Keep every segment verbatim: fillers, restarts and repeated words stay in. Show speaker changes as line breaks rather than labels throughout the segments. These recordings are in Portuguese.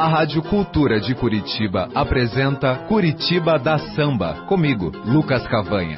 A Rádio Cultura de Curitiba apresenta Curitiba da Samba, comigo, Lucas Cavanha.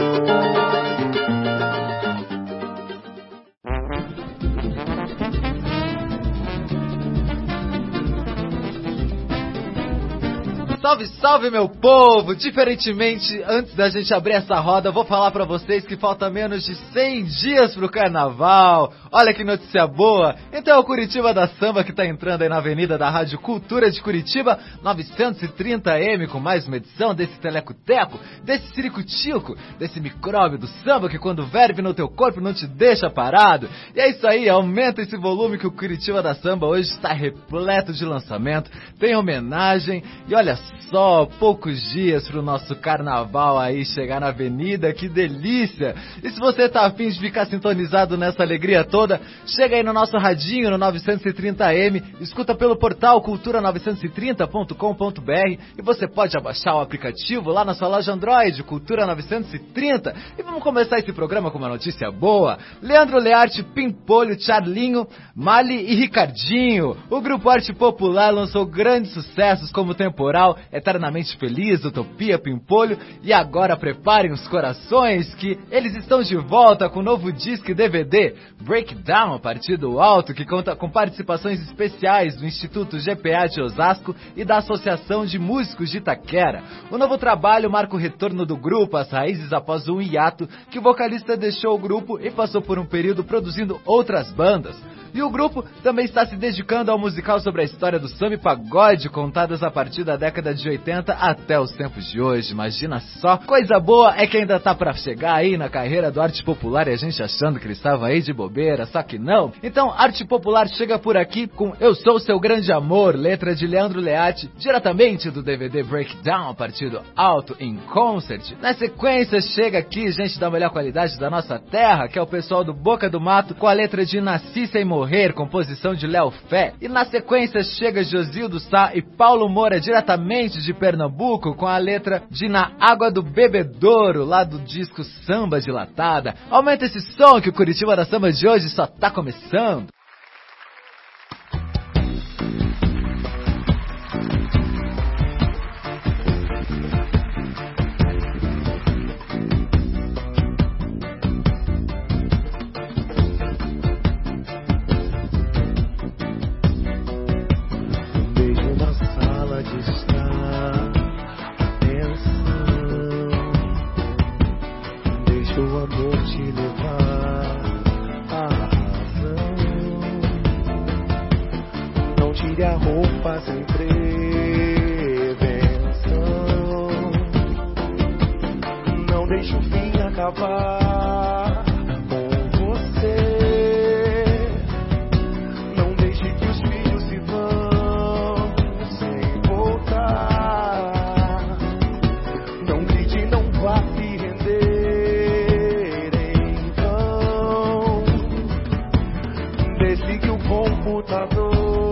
Salve, salve, meu povo! Diferentemente, antes da gente abrir essa roda, vou falar pra vocês que falta menos de cem dias pro Carnaval. Olha que notícia boa! Então é o Curitiba da Samba que tá entrando aí na avenida da Rádio Cultura de Curitiba, novecentos e trinta M, com mais uma edição desse teleco-teco, desse ciricutico, desse micróbio do samba que quando verve no teu corpo não te deixa parado. E é isso aí, aumenta esse volume que o Curitiba da Samba hoje está repleto de lançamento, tem homenagem e olha só, poucos dias pro nosso carnaval aí chegar na avenida, que delícia! E se você tá afim de ficar sintonizado nessa alegria toda, chega aí no nosso radinho no novecentos e trinta M, escuta pelo portal cultura novecentos e trinta ponto com ponto b r e você pode abaixar o aplicativo lá na sua loja Android, Cultura novecentos e trinta. E vamos começar esse programa com uma notícia boa. Leandro Learte, Pimpolho, Charlinho, Mali e Ricardinho. O Grupo Arte Popular lançou grandes sucessos como Temporal, Eternamente Feliz, Utopia, Pimpolho, e agora preparem os corações que eles estão de volta com o novo disco e D V D Breakdown, Partido Alto, que conta com participações especiais do Instituto G P A de Osasco e da Associação de Músicos de Itaquera. O novo trabalho marca o retorno do grupo às raízes após um hiato que o vocalista deixou o grupo e passou por um período produzindo outras bandas. E o grupo também está se dedicando ao musical sobre a história do samba e pagode, contadas a partir da década de oitenta até os tempos de hoje. Imagina só, coisa boa é que ainda tá pra chegar aí na carreira do Arte Popular e a gente achando que ele estava aí de bobeira, só que não. Então, Arte Popular chega por aqui com Eu Sou Seu Grande Amor, letra de Leandro Learte, diretamente do D V D Breakdown, Partido Alto em Concert. Na sequência, chega aqui gente da melhor qualidade da nossa terra, que é o pessoal do Boca do Mato, com a letra de Nasci Sem Morrer, composição de Léo Fé. E na sequência chega Josildo Sá e Paulo Moura, diretamente de Pernambuco, com a letra de Na Água do Bebedouro, lá do disco Samba Dilatada. Aumenta esse som que o Curitiba da Samba de hoje só tá começando.
A roupa sem prevenção, não deixe o fim acabar com você, não deixe que os filhos se vão sem voltar, não grite, não vá se render em vão, desligue o computador.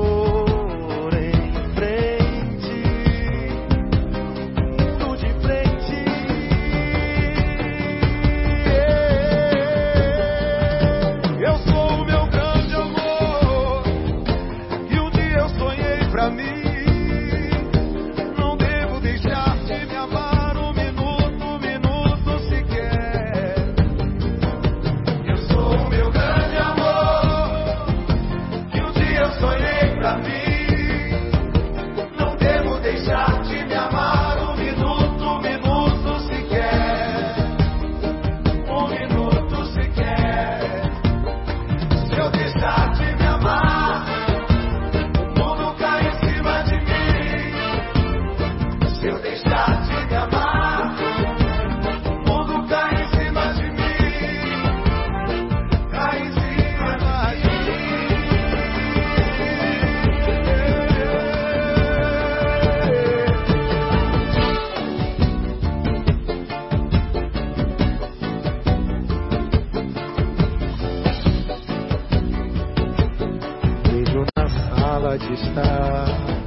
Pode estar,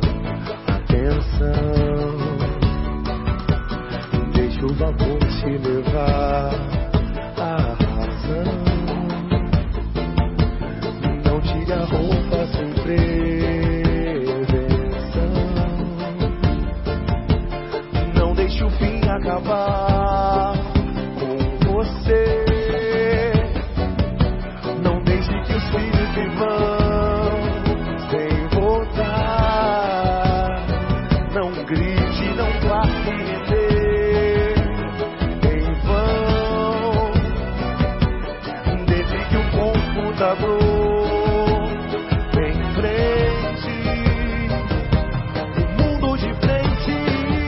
atenção, deixa o vapor te levar à razão, não tire a roupa sem prevenção, acabar com você. Não deixe que os filhos se vão sem voltar. Não grite, não classe render em vão. Desligue o computador em frente, o mundo de frente.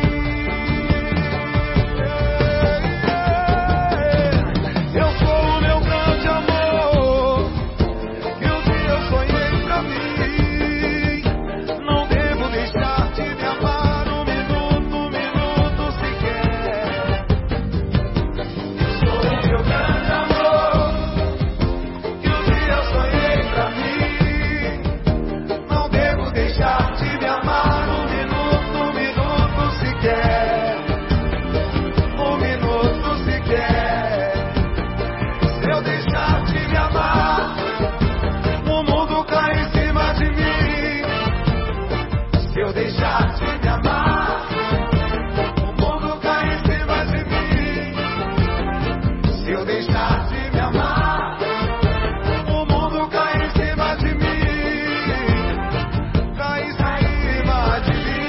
Eu sou o meu grande amor, que um dia eu sonhei pra mim. Não devo deixar de me amar um minuto, um minuto sequer. Eu sou o meu grande amor, que um dia eu sonhei pra mim. Não devo deixar de me amar um minuto, um minuto sequer. Um minuto sequer. Se eu deixar de me amar, o mundo cai em cima de mim. Se eu deixar de me amar, o mundo cai em cima de mim. Se eu deixar de me amar, o mundo cai em cima de mim. Cai em cima de mim.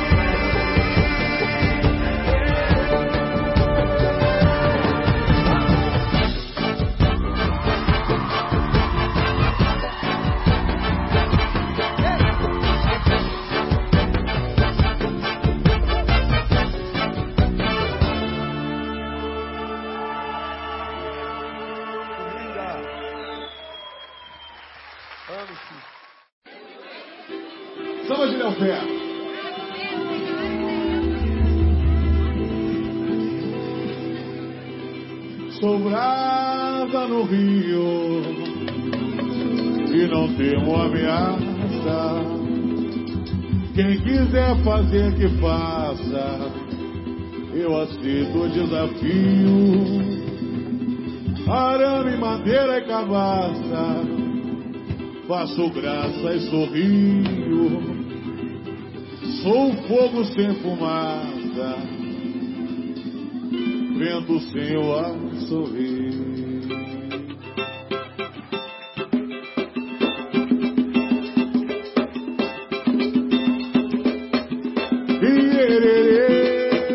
Samba de Leofé. Sou brava no Rio e não temo ameaça. Quem quiser fazer que faça, eu aceito o desafio. Arame, madeira e cabaça, faço graça e sorrio. Sou fogo sem fumaça, vento sem o ar sorrir. Iererê,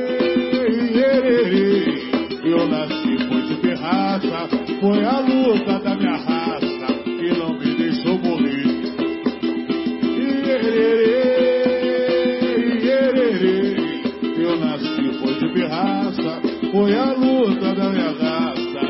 iererê, eu nasci foi de pirraça, foi a luta da minha raça que não me deixou morrer. Iererê, eu nasci foi de pirraça, foi a luta da minha raça.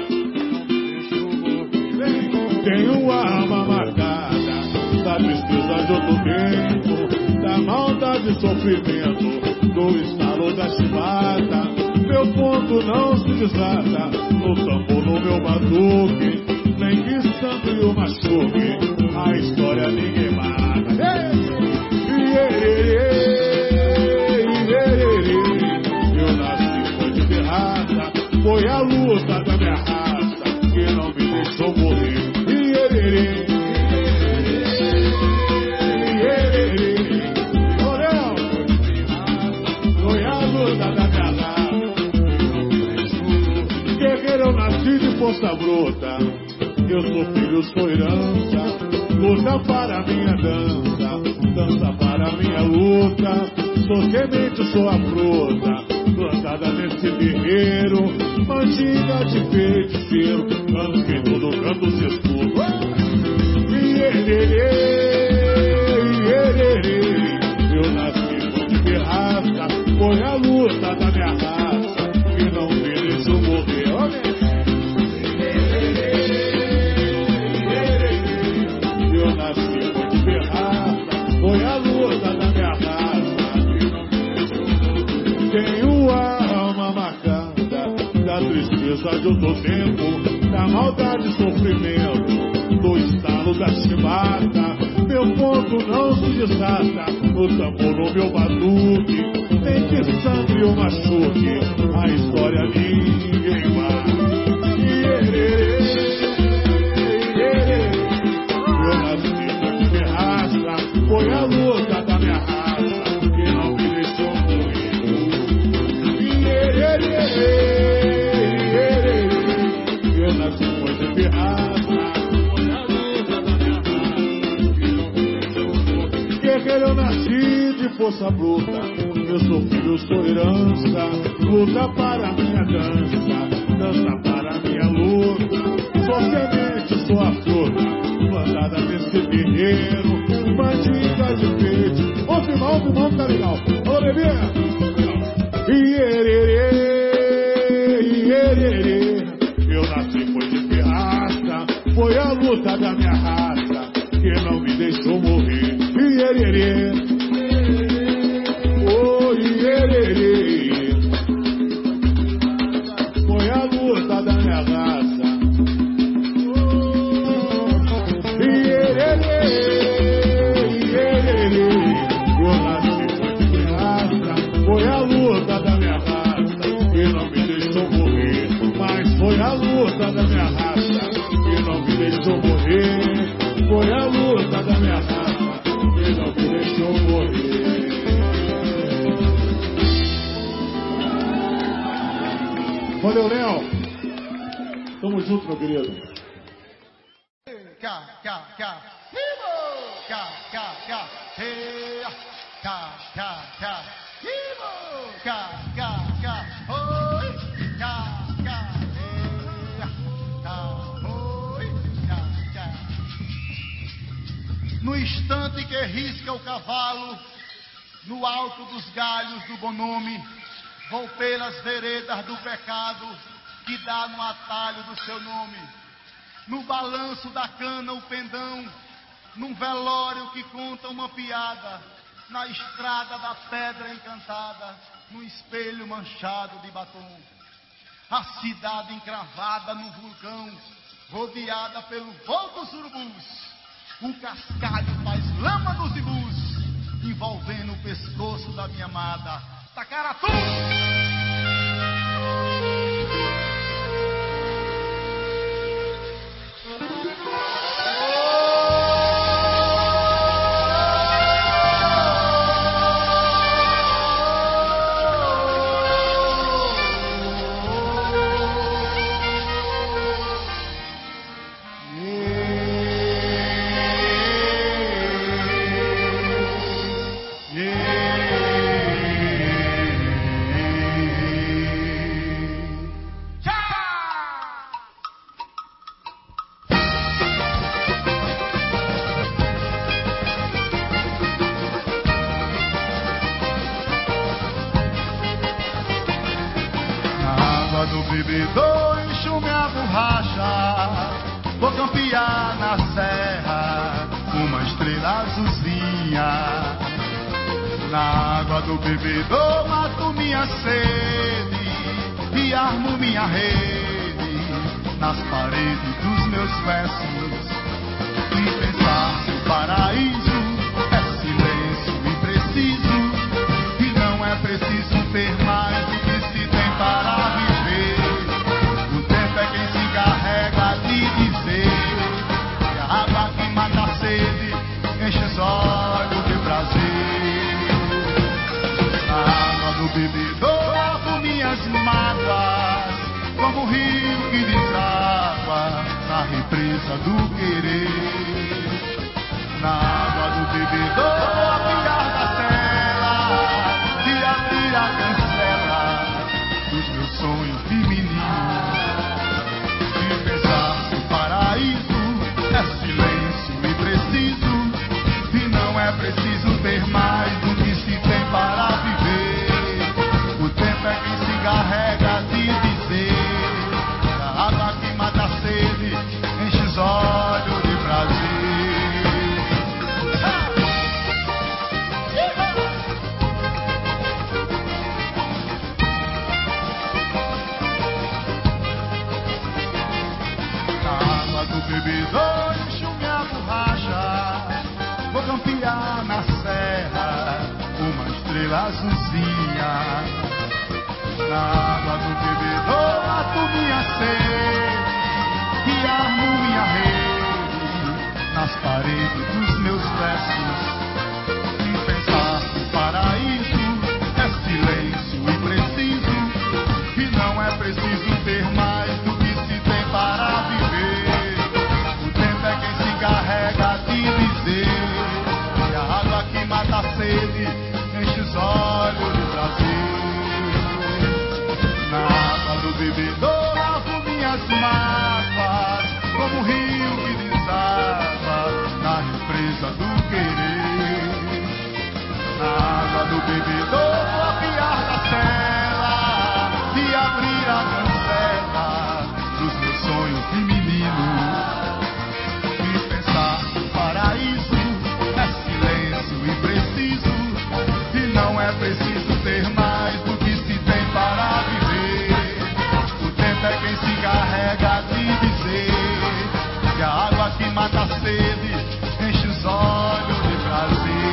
Tenho a alma marcada da tristeza de outro tempo, da maldade e sofrimento, do estalo da chibata. Meu ponto não se desata, no tambor no meu batuque, nem que sangue o machuque, a história ninguém mata. Eu nasci foi de pirraça, foi a luta da minha raça que não me deixou morrer. Iererê, iererê, Orel, foi a luta da minha raça que não me deixou morrer. Guerreiro, eu nasci de força bruta, eu sou filho, sou herança, luta para minha dança, dança para minha luta. Sou semente, sou a fruta, plantada nesse terreiro, mantiga de feiticeiro, antes que todo canto se escuta. Iererê, iererê, eu nasci foi de pirraça, foi a luta da minha raça que não me deixou morrer. Olha, eu nasci foi de pirraça, foi a luta da minha raça. Tenho a alma marcada da tristeza de outro tempo, da maldade e sofrimento, do estalo da chibata. Meu ponto não se desata, o tambor no meu batuque, nem que sangue o machuque, a história ninguém mata. Iererê, iererê, eu nasci foi de pirraça, foi a luta da minha raça que não me deixou morrer. Iererê, Guerreiro eu nasci de força bruta. Eu sou filho, eu sou herança. Luta para minha dança, dança para minha luta. Sou semente, sou a fruta, plantada desse guerreiro. Mandinga de peito. Ô, Simão, ô, Simão, tá legal. Ô, bebê. Iererê, iererê. Eu nasci foi de pirraça. Foi a luta da minha raça que não me deixou morrer. Iererê, oh, iererê. Foi a luta da minha raça. Iererê, iererê. Eu nasci foi de pirraça. Foi a luta da minha raça que não me deixou morrer. Mas foi a luta da minha raça que não me deixou morrer. Foi a luta da minha raça que não me deixou morrer. Valeu, Léo. Tamo junto, meu querido.
Cá, cá, cá. Vivo! Cá, cá, cá. Hey, cá, cá, cá. Vivo! Cá, cá, cá. Oi! Cá, cá. Hey, cá. Oi! Cá, cá. No instante que risca o cavalo, no alto dos galhos do bom nome, vou pelas veredas do pecado que dá no atalho do seu nome. No balanço da cana o pendão, num velório que conta uma piada, na estrada da pedra encantada, no espelho manchado de batom. A cidade encravada no vulcão, rodeada pelo voo dos urubus. O cascalho faz lama nos ibus, envolvendo o pescoço da minha amada. Tacaratu! Do bebedor encho minha borracha, vou campear na serra, uma estrela azulzinha. Na água do bebedor mato minha sede e armo minha rede nas paredes dos meus versos. E pensar que o paraíso é silêncio impreciso, e não é preciso ter mais do que se tem para viver. Enche os olhos de prazer. Na água do bebedor lavo minhas mágoas, como o rio que deságua na represa do querer. Na água do bebedor vou apiar da tela e abrir a cancela dos meus sonhos de menino. E pensar que o paraíso é silêncio impreciso, é preciso ter mais do que se tem para viver. O tempo é quem se encarrega de dizer que a água que mata a sede enche os olhos de prazer. Na água do bebedor encho minha borracha, vou campear na serra, uma estrela azulzinha. Na água do bebedor mato minha sede e armo minha rede nas paredes dos meus versos. E pensar que o paraíso é silêncio impreciso, e não é preciso ter mais do que se tem para viver. O tempo é quem se encarrega de dizer que a água que mata mágoas, como um rio que desaba na represa do querer. Na água do bebedouro, apiar da tela e abrir a cancela dos meus sonhos de menino. E pensar que o paraíso é silêncio e preciso, e não é preciso ter mais do que se tem para viver. O tempo é quem se encarrega de dizer que a água que mata a sede enche os olhos de prazer.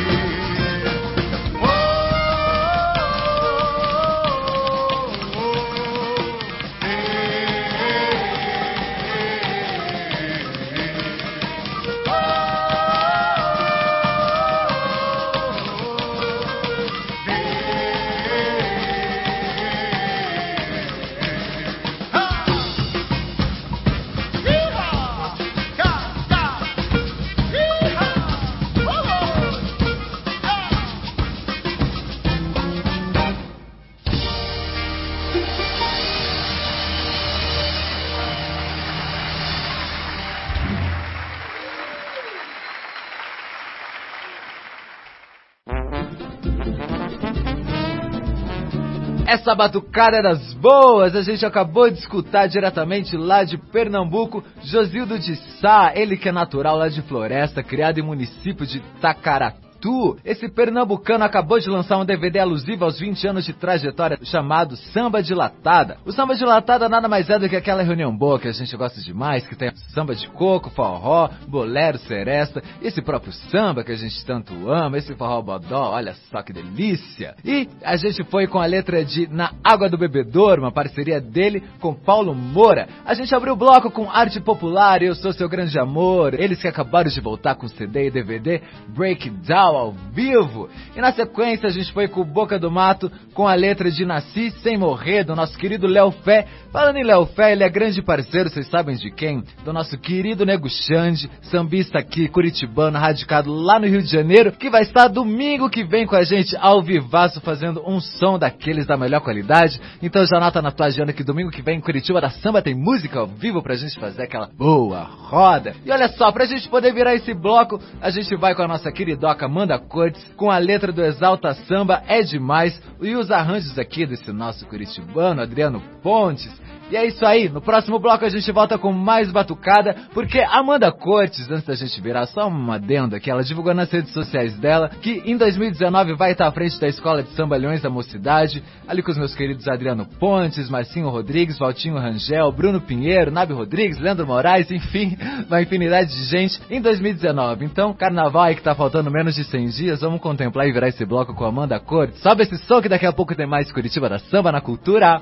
Essa batucada das boas, a gente acabou de escutar diretamente lá de Pernambuco, Josildo de Sá, ele que é natural lá de Floresta, criado em município de Tacaratu. Esse pernambucano acabou de lançar um D V D alusivo aos vinte anos de trajetória chamado Samba Dilatada. O Samba Dilatada nada mais é do que aquela reunião boa que a gente gosta demais, que tem samba de coco, forró, bolero, seresta, esse próprio samba que a gente tanto ama, esse forró bodó, olha só que delícia. E a gente foi com a letra de Na Água do Bebedouro, uma parceria dele com Paulo Moura. A gente abriu o bloco com arte popular, Eu Sou Seu Grande Amor, eles que acabaram de voltar com C D e D V D, Breakdown ao vivo. E na sequência a gente foi com Boca do Mato com a letra de Nasci Sem Morrer, do nosso querido Léo Fé. Falando em Léo Fé, ele é grande parceiro, vocês sabem de quem? Do nosso querido Nego Xande, sambista aqui, curitibano, radicado lá no Rio de Janeiro, que vai estar domingo que vem com a gente ao vivaço, fazendo um som daqueles da melhor qualidade. Então já anota na tua agenda que domingo que vem em Curitiba da Samba tem música ao vivo pra gente fazer aquela boa roda. E olha só, pra gente poder virar esse bloco, a gente vai com a nossa queridoca Amanda Cortes, com a letra do Exalta Samba É Demais, e os arranjos aqui desse nosso curitibano, Adriano Pontes. E é isso aí, no próximo bloco a gente volta com mais batucada, porque Amanda Cortes, antes da gente virar, só uma adenda que ela divulgou nas redes sociais dela, que em dois mil e dezenove vai estar à frente da Escola de Samba Leões da Mocidade, ali com os meus queridos Adriano Pontes, Marcinho Rodrigues, Valtinho Rangel, Bruno Pinheiro, Nabi Rodrigues, Leandro Moraes, enfim, uma infinidade de gente em dois mil e dezenove. Então, carnaval aí que tá faltando menos de cem dias, vamos contemplar e virar esse bloco com Amanda Cortes. Sobe esse som que daqui a pouco tem mais Curitiba da Samba na Cultura.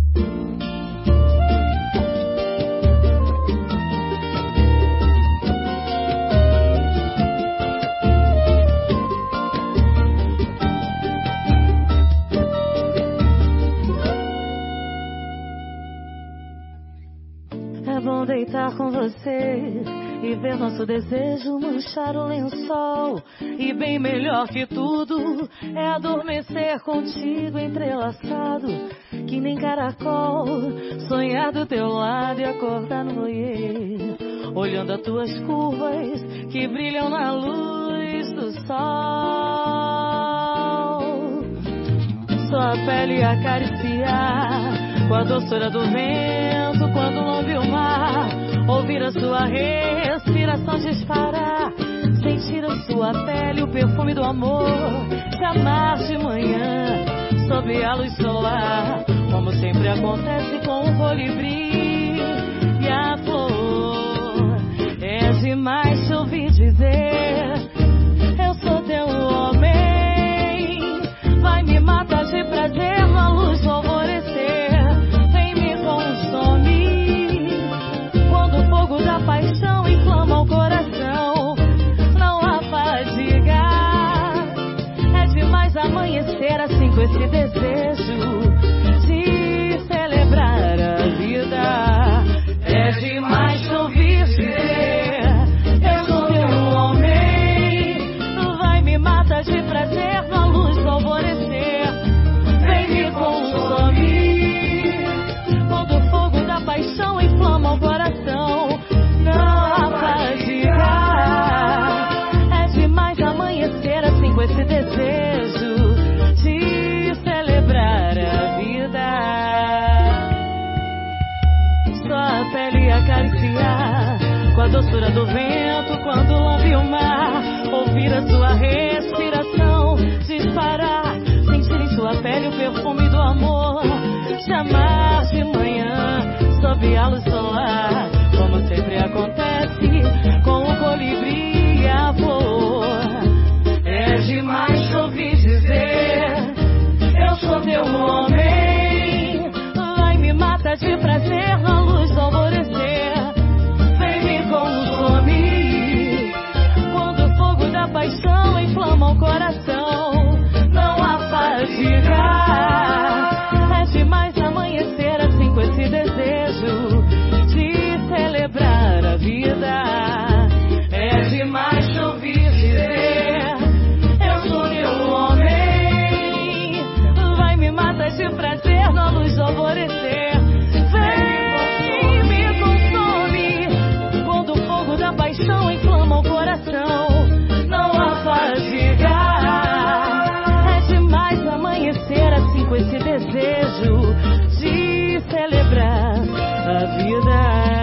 Deitar com você e ver nosso desejo manchar o lençol. E bem melhor que tudo é adormecer contigo entrelaçado, que nem caracol, sonhar do teu lado e acordar no noyer, olhando as tuas curvas que brilham na luz do sol. Sua pele acariciar com a doçura do vento quando ouve o mar, ouvir a sua respiração disparar, sentir a sua pele o perfume do amor, se amar de manhã sob a luz solar, como sempre acontece com o colibri e a flor. É demais te ouvir dizer eu sou teu homem, vai me matar de prazer na luz do alvorecer. Da paixão inflama o coração, não há fadiga. É demais amanhecer assim com esse desejo de celebrar a vida. É demais te ouvir dizer eu sou teu homem, vai me matar de prazer na luz do alvorecer. Vem me consumir quando o fogo da paixão doçura do vento quando lambe o mar, ouvir a sua respiração disparar, sentir em sua pele o perfume do amor, chamar de manhã sob a luz solar, como sempre acontece com o colibri e a flor. É demais te ouvir dizer, eu sou teu homem, vai me matar de prazer na luz do alvorecer, vem me consumir, quando o fogo da paixão inflama o coração, não há fadiga. É demais amanhecer assim com esse desejo de celebrar a vida. É demais te ouvir dizer, eu sou teu homem, vai me matar de prazer na luz do alvorecer, vem me consome, quando o fogo da paixão inflama o coração, não há fadiga. É demais amanhecer assim com esse desejo de celebrar a vida,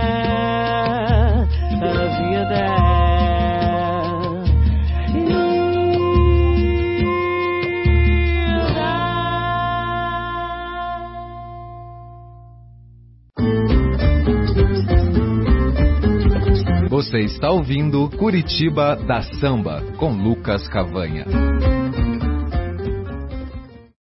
a vida.
Você está ouvindo Curitiba da Samba, com Lucas Cavanha.